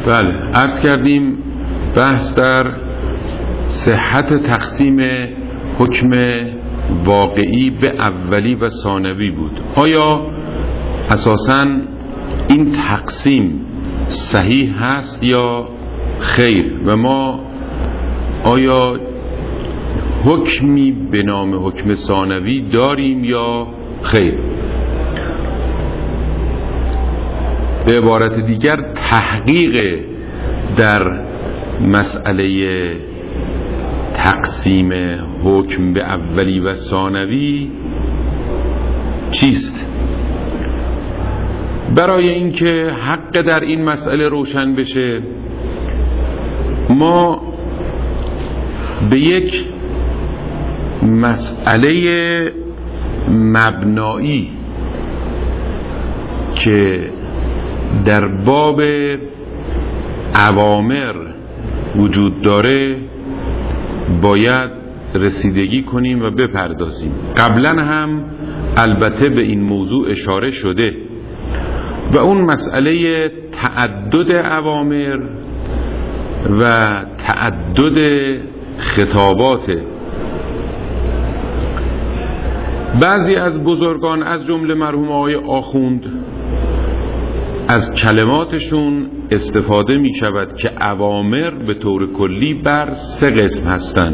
بله، عرض کردیم بحث در صحت تقسیم حکم واقعی به اولی و ثانوی بود. آیا اساساً این تقسیم صحیح هست یا خیر و ما آیا حکمی به نام حکم ثانوی داریم یا خیر؟ به عبارت دیگر تحقیق در مسئله تقسیم حکم به اولی و ثانوی چیست؟ برای اینکه حق در این مسئله روشن بشه ما به یک مسئله مبنایی که در باب اوامر وجود داره باید رسیدگی کنیم و بپردازیم. قبلا هم البته به این موضوع اشاره شده و اون مسئله تعدد اوامر و تعدد خطابات. بعضی از بزرگان از جمله مرحوم آقای آخوند از کلماتشون استفاده می شود که اوامر به طور کلی بر 3 قسم هستند: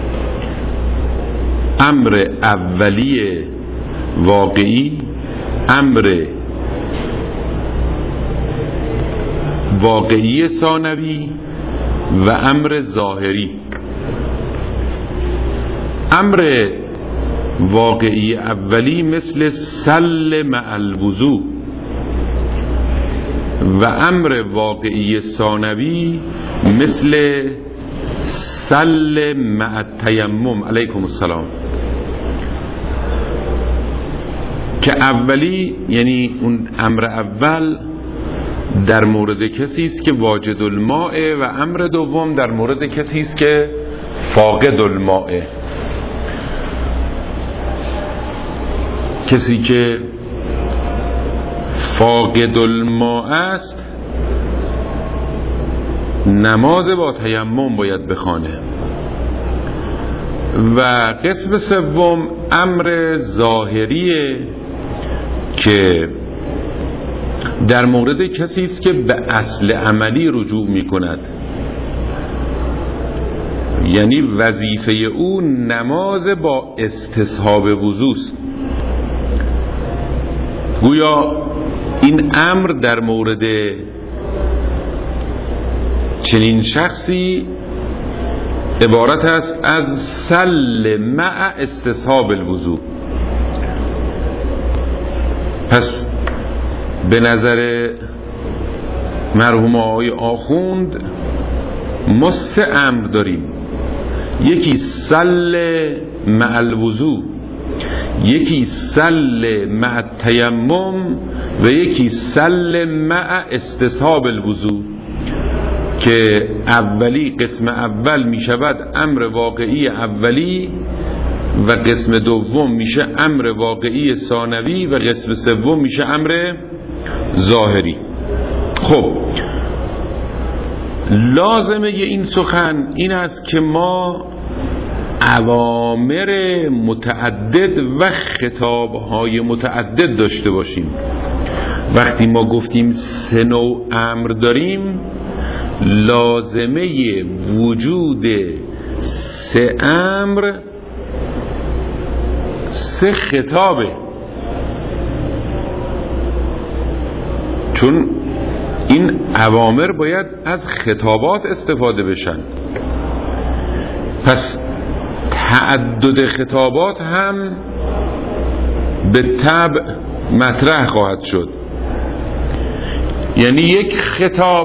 امر اولی واقعی، امر واقعی ثانوی و امر ظاهری. امر واقعی اولی مثل سل مع الوضوء و امر واقعی ثانوی مثل سل مع التیمم. علیکم السلام. که اولی یعنی اون امر اول در مورد کسی است که واجد الماء و امر دوم در مورد کسی است که فاقد الماء. کسی که فاقد الماء است نماز با تیمم باید بخوانه. و قسم سوم امر ظاهریه که در مورد کسی است که به اصل عملی رجوع می کند، یعنی وظیفه او نماز با استصحاب وضو است. گویا این امر در مورد چنین شخصی عبارت است از سل مع استصحاب الوضو. پس به نظر مرحوم آقای آخوند ما 3 امر داریم: یکی سل مع الوضو، یکی سل مع التیمم و یکی سل مع استصحاب الوضو، که اولی قسم اول می شود امر واقعی اولی و قسم دوم میشه امر واقعی ثانوی و قسم سوم میشه امر ظاهری. خب لازمه این سخن این است که ما اوامر متعدد و خطابهای متعدد داشته باشیم. وقتی ما گفتیم 3 نوع امر داریم، لازمه وجود 3 امر 3 خطابه، چون این اوامر باید از خطابات استفاده بشن. پس تعدد خطابات هم به طبع مطرح خواهد شد. یعنی یک خطاب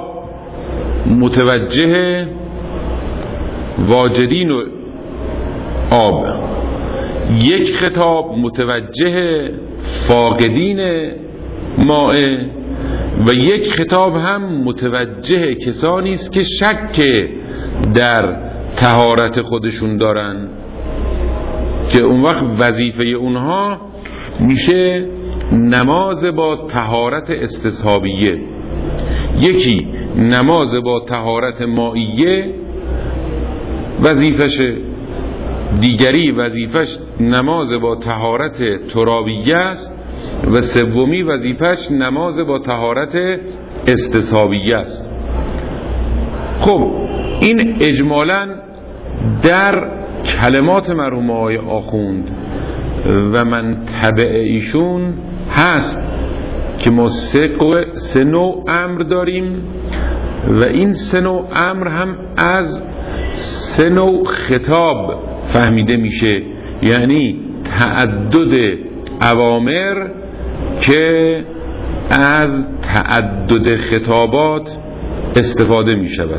متوجه واجدین و آب، یک خطاب متوجه فاقدین ماء و یک خطاب هم متوجه کسانی است که شک در طهارت خودشون دارن، که اون وقت وظیفه اونها میشه نماز با طهارت استصحابیه. یکی نماز با طهارت مائیه وظیفشه، دیگری وظیفش نماز با طهارت ترابیه است و سومی وظیفش نماز با طهارت استصحابیه است. خب این اجمالاً در کلمات مرحوم آقای آخوند و من تبع ایشون هست که ما سه نوع امر داریم و این سه نوع امر هم از سه نوع خطاب فهمیده میشه، یعنی تعدد اوامر که از تعدد خطابات استفاده می شود.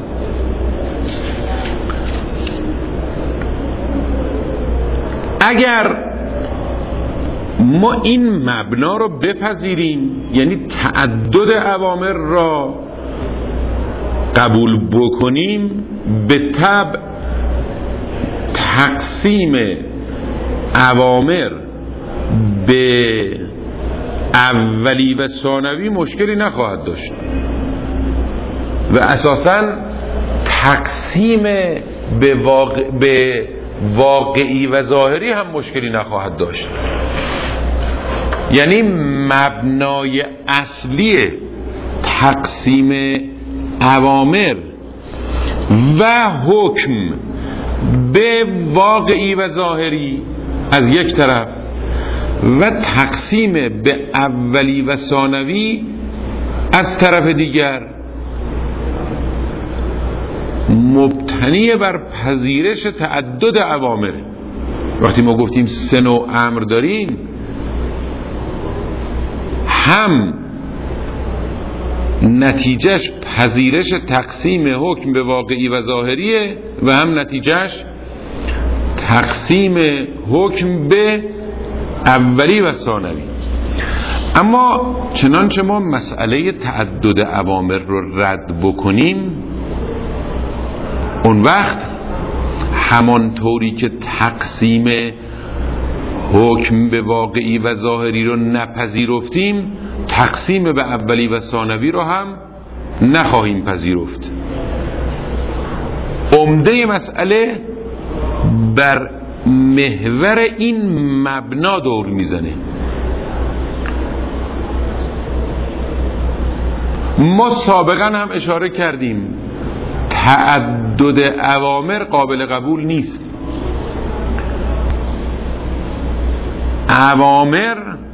اگر ما این مبنا رو بپذیریم، یعنی تعدد اوامر را قبول بکنیم، به طبع تقسیم اوامر به اولی و ثانوی مشکلی نخواهد داشت و اساساً تقسیم به واقعی و ظاهری هم مشکلی نخواهد داشت. یعنی مبنای اصلی تقسیم اوامر و حکم به واقعی و ظاهری از یک طرف و تقسیم به اولی و ثانوی از طرف دیگر مبتنی بر پذیرش تعدد اوامر. وقتی ما گفتیم سه نوع امر داریم، هم نتیجهش پذیرش تقسیم حکم به واقعی و ظاهریه و هم نتیجهش تقسیم حکم به اولی و ثانوی. اما چنانچه ما مسئله تعدد اوامر رو رد بکنیم، اون وقت همانطوری که تقسیم حکم به واقعی و ظاهری رو نپذیرفتیم، تقسیم به اولی و ثانوی رو هم نخواهیم پذیرفت. عمده مسئله بر محور این مبنا دور میزنه. ما سابقا هم اشاره کردیم تعدد اوامر قابل قبول نیست. اوامر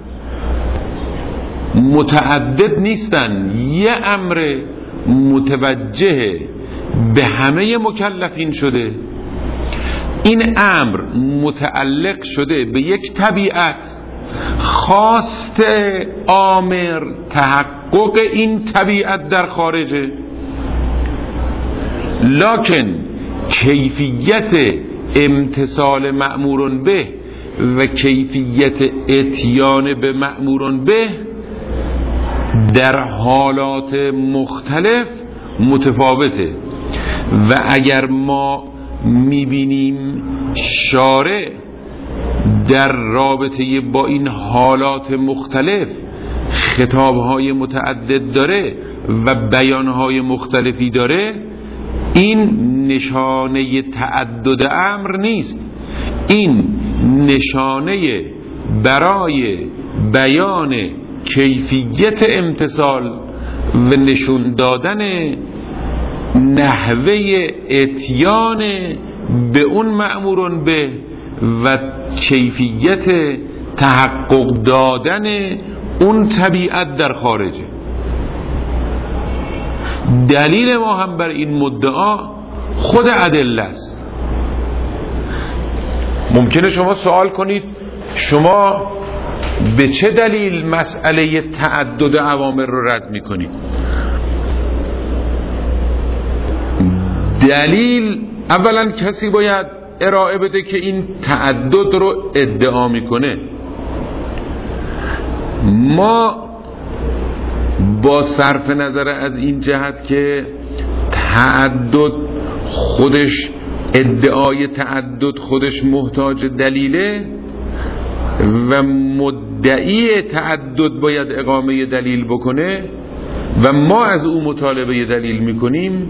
متعدد نیستن، یه امر متوجه به همه مکلفین شده، این امر متعلق شده به یک طبیعت، خواست آمر تحقق این طبیعت در خارجه، لکن کیفیت امتثال مأمورون به و کیفیت اتیان به مأمورون به در حالات مختلف متفاوته. و اگر ما میبینیم شارع در رابطه با این حالات مختلف خطابهای متعدد داره و بیانهای مختلفی داره، این نشانه تعدد امر نیست، این نشانه برای بیان کیفیت امتثال و نشون دادن نحوه اتیان به اون مأمورون به و کیفیت تحقق دادن اون طبیعت در خارجه. دلیل ما هم بر این مدعا خود ادله است. ممکنه شما سوال کنید شما به چه دلیل مسئله تعدد اوامر رو رد میکنید؟ دلیل اولا کسی باید ارائه بده که این تعدد رو ادعا میکنه. ما با صرف نظر از این جهت که تعدد خودش، ادعای تعدد خودش محتاج دلیله و مدعی تعدد باید اقامه دلیل بکنه، و ما از او مطالبه دلیل میکنیم،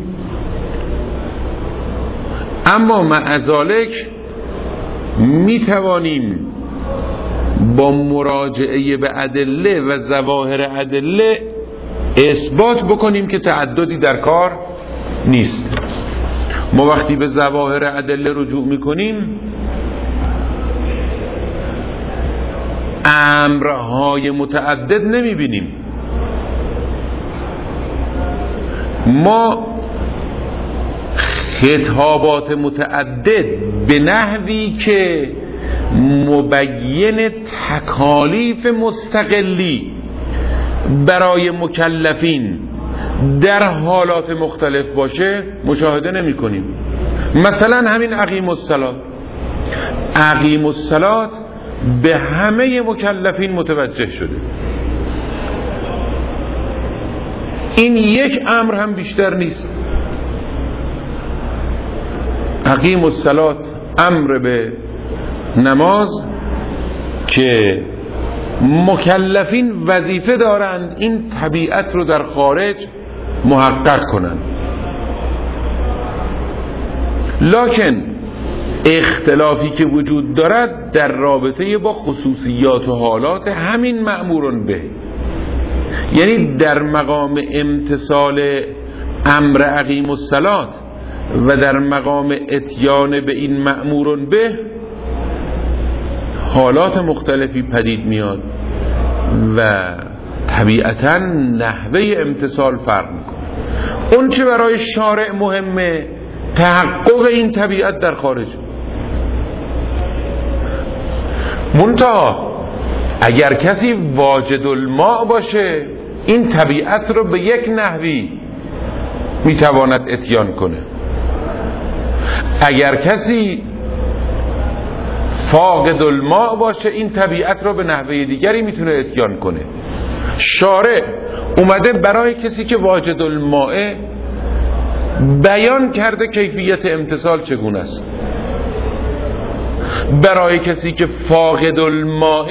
اما مع ذالک میتوانیم با مراجعه به ادله و ظواهر ادله اثبات بکنیم که تعددی در کار نیست. ما وقتی به ظواهر ادله رجوع میکنیم، امرهای متعدد نمیبینیم. ما خطابات متعدد به نحوی که مبین تکالیف مستقلی برای مکلفین در حالات مختلف باشه مشاهده نمی کنیم. مثلا همین اقیم الصلاة به همه مکلفین متوجه شده. این یک امر هم بیشتر نیست. اقیم الصلاة امر به نماز که مکلفین وظیفه دارند این طبیعت رو در خارج محقق کنند. لکن اختلافی که وجود دارد در رابطه با خصوصیات و حالات همین مأمورون به، یعنی در مقام امتثال امر اقیم الصلاة و در مقام اتیان به این مأمورون به حالات مختلفی پدید میاد و طبیعتاً نحوه امتثال فرق میکنه. اون چه برای شارع مهمه تحقق این طبیعت در خارج. منتها اگر کسی واجد الماء باشه این طبیعت رو به یک نحوی میتواند اتیان کنه. اگر کسی فاقد الماء باشه این طبیعت رو به نحوه دیگری میتونه اتیان کنه. شارع اومده برای کسی که واجد الماء بیان کرده کیفیت امتثال چگونه است، برای کسی که فاقد الماء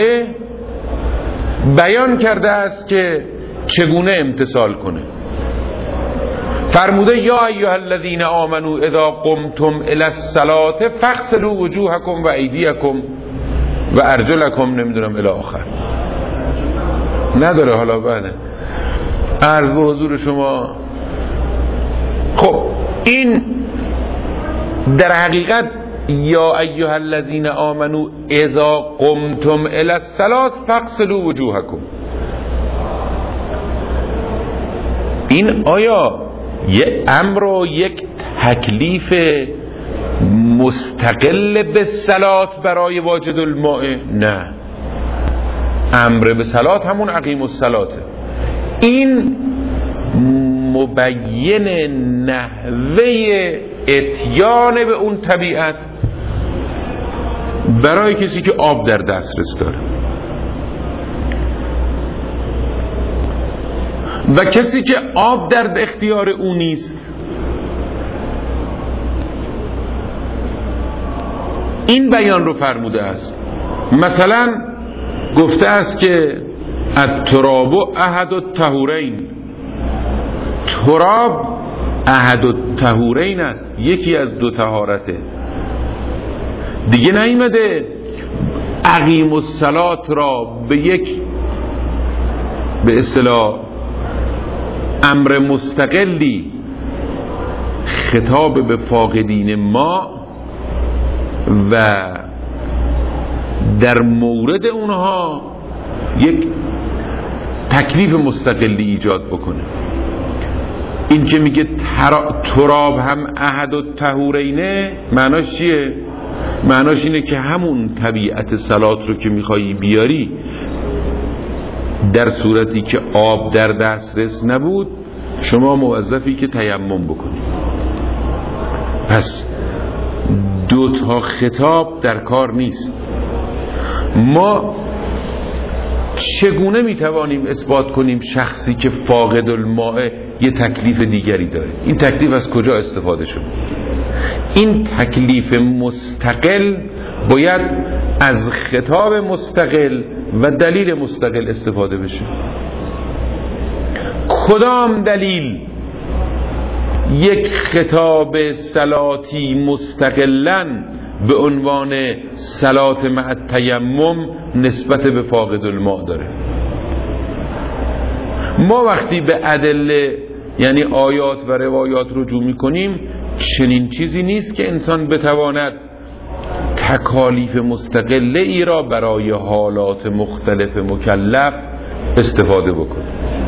بیان کرده است که چگونه امتثال کنه. فرموده یا ایها الذین آمنوا اذا قمتم الی الصلاة فاغسلوا وجوهکم و ایدیکم و ارجلکم، نمیدونم الی آخر. نداره حالا بعد عرض به حضور شما. خب این در حقیقت یا ایها الذین آمنوا اذا قمتم الی الصلاة فاغسلوا وجوهکم، این آیا یک امر و یک تکلیف مستقل به صلات برای واجد الماء؟ نه، امر به صلات همون اقیم الصلاته. این مبین نحوه اتیان به اون طبیعت برای کسی که آب در دسترس داره و کسی که آب در اختیار او نیست. این بیان رو فرموده است. مثلا گفته است که التراب احد الطهورین، تراب احد الطهورین است، یکی از دو طهارته. دیگه نیامده اقیم الصلاة را به یک به اصطلاح امر مستقلی خطاب به فاقدین ما و در مورد اونها یک تکلیف مستقلی ایجاد بکنه. این که میگه تراب هم احد الطهورینه معناش چیه؟ معناش اینه که همون طبیعت صلات رو که میخوایی بیاری در صورتی که آب در دسترس نبود شما موظفی که تیمم بکنی. پس دو تا خطاب در کار نیست. ما چگونه میتوانیم اثبات کنیم شخصی که فاقد الماء یه تکلیف دیگری داره؟ این تکلیف از کجا استفاده شد؟ این تکلیف مستقل باید از خطاب مستقل و دلیل مستقل استفاده بشه. کدام دلیل یک خطاب صلاتی مستقلاً به عنوان صلات مع التیمم نسبت به فاقد الماء داره؟ ما وقتی به ادله یعنی آیات و روایات رجوع میکنیم چنین چیزی نیست که انسان بتواند تکالیف مستقله ای را برای حالات مختلف مکلف استفاده بکنه.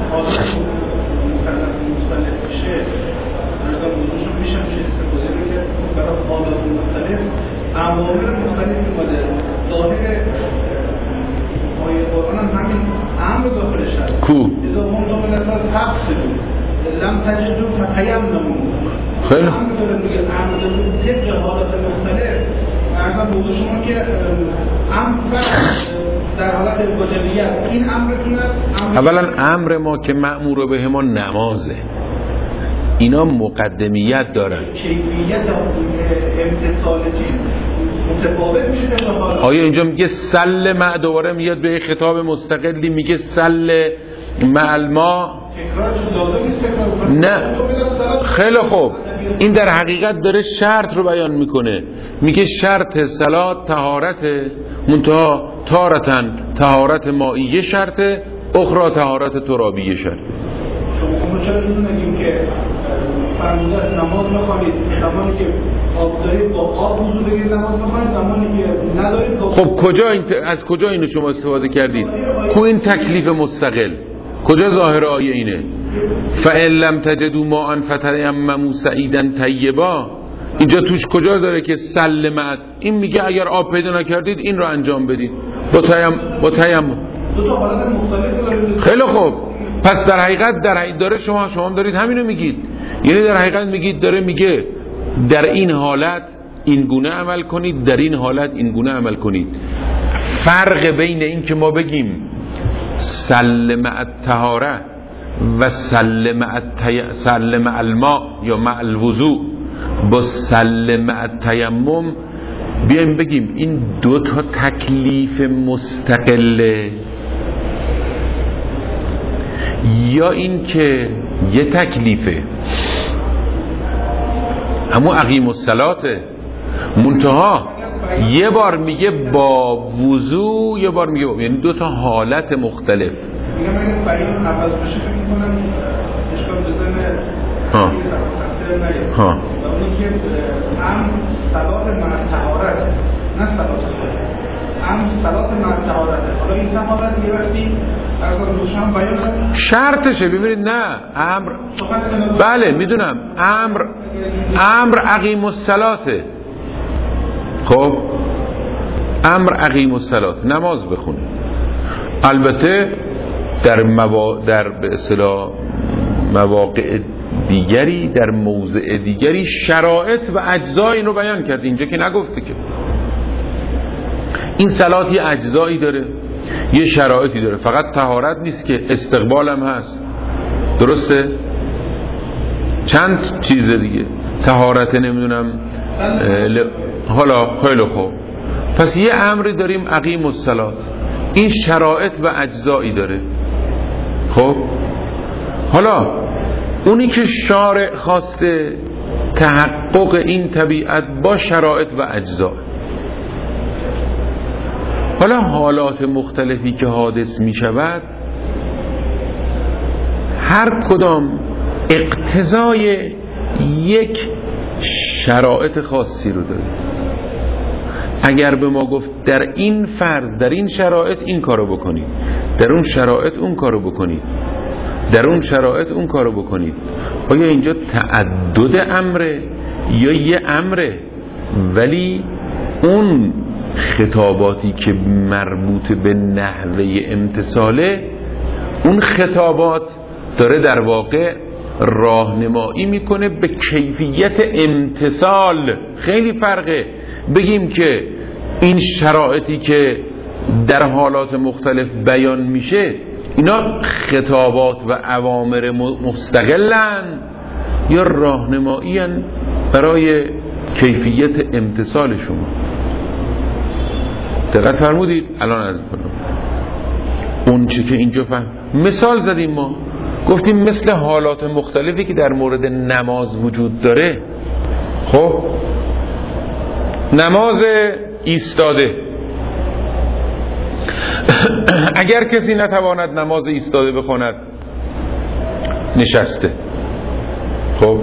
عوامل مختلفی بوده. ظاهر آیه قرآن هم همین امر داخلش هست. کو؟ اذا هم داخل اساس تفسیرو لم تجدوا فتیمموا. خیلی امر داره میگه امر داره یک حالات مختلف. مثلا بود شما که امر در حالت واجبیت این امرتون اولا امر ما که مأمور به ما نمازه، اینا مقدمیت دارن. کیفیت امتصال چیز متفاوت میشه. آیا اینجا میگه سل مع دوباره میاد به خطاب مستقلی میگه سل مع الماء؟ نه. خیلی خوب، این در حقیقت داره شرط رو بیان میکنه. میگه شرط صلات طهارت، منتها تارتن طهارت مائیه شرطه، اخرى طهارت ترابیه شرطه. شما چرا اینو نگیم که فرموده نماز بخوانید زمانی که آب دارید با آب وضو بگیرید نماز بخوانید، زمانی که ندارید خب کجا از کجا اینو شما استفاده کردید؟ کو این تکلیف مستقل کجا ظاهر آیه اینه؟ فَإِن لَّمْ تَجِدُوا مَاءً فَتَيَمَّمُوا صَعِيدًا طَيِّبًا. اینجا توش کجا داره که سلمت؟ این میگه اگر آب پیدا نکردید این رو انجام بدید با تیمم. خیلی خوب، پس در حقیقت داره شما دارید همینو میگید. یعنی در حقیقت میگید داره میگه در این حالت این گونه عمل کنید، در این حالت این گونه عمل کنید. فرق بین این که ما بگیم سلم الطهاره و سلم الماء یا مع الوضوء با سلم التیمم، بیایم بگیم این دو تا تکلیف مستقله یا این که یه تکلیفه، همون اقیم الصلاته، منتها یه بار میگه با وضو، یه بار میگه یعنی دو تا حالت مختلف. میگم اگه برای این عوض بشه فکر میکنم اشکال بزنه ها و اونی که هم صلات مع طهارت، نه صلات خود، هم صلات مع طهارت. حالا این طهارت یه وقتی از روشن بیان شرطشه. ببینید نه امر، بله میدونم امر اقیم الصلاته. خب امر اقیم الصلات، نماز بخونید. البته در به اصطلاح مواقع دیگری، در موضع دیگری شرایط و اجزای اینو بیان کرد، اینجا که نگفته که این صلات یه اجزایی داره، یه شرایطی داره. فقط طهارت نیست که، استقبال هم هست، درسته؟ چند چیز دیگه، طهارت نمیدونم حالا خیلی خوب. پس یه امری داریم اقیم الصلات، این شرایط و اجزایی داره. خب حالا اونی که شارع خواسته تحقق این طبیعت با شرایط و اجزا. حالا حالات مختلفی که حادث می شود هر کدام اقتضای یک شرایط خاصی رو داره. اگر به ما گفت در این فرض، در این شرایط این کارو بکنید، در اون شرایط اون کارو بکنید، در اون شرایط اون کارو بکنید، آیا اینجا تعدد امره یا یه امره؟ ولی اون خطاباتی که مربوط به نحوه امتثاله، اون خطابات داره در واقع راهنمایی میکنه به کیفیت امتثال. خیلی فرقه بگیم که این شرایطی که در حالات مختلف بیان میشه اینا خطابات و اوامر مستقلن یا راهنمایی برای کیفیت امتثال شما. دقت فرمودید؟ الان از کنم اون چه که اینجا فهم مثال زدیم ما گفتیم مثل حالات مختلفی که در مورد نماز وجود داره. خب نماز ایستاده، اگر کسی نتواند نماز ایستاده بخواند نشسته. خب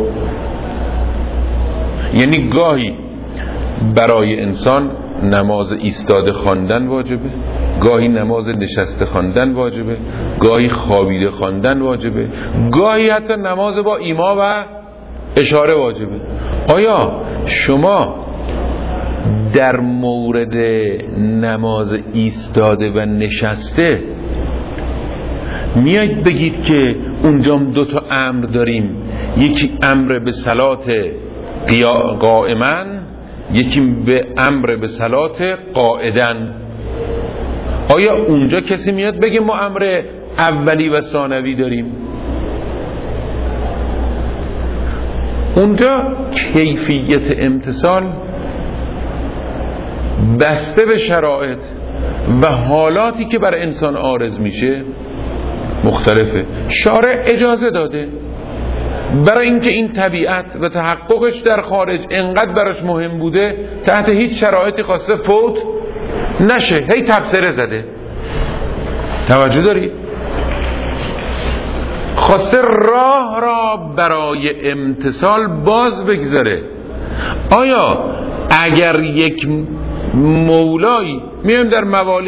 یعنی گاهی برای انسان نماز ایستاده خواندن واجبه، گاهی نماز نشسته خواندن واجبه، گاهی خوابیده خواندن واجبه، گاهی حتی نماز با ایما و اشاره واجبه. آیا شما در مورد نماز ایستاده و نشسته میایید بگید که اونجا دو تا امر داریم، یکی امر به صلات قائما، یکی به امر به صلات قاعدن؟ آیا اونجا کسی میاد بگه ما امر اولی و ثانوی داریم؟ اونجا کیفیت امتثال بسته به شرایط و حالاتی که برای انسان عارض میشه مختلفه. شارع اجازه داده برای اینکه این طبیعت و تحققش در خارج انقدر براش مهم بوده تحت هیچ شرایطی خواسته فوت نشه، هی تبصره زده. توجه دارید؟ خواسته راه را برای امتثال باز بگذاره. آیا اگر یک مولایی میایم در موالی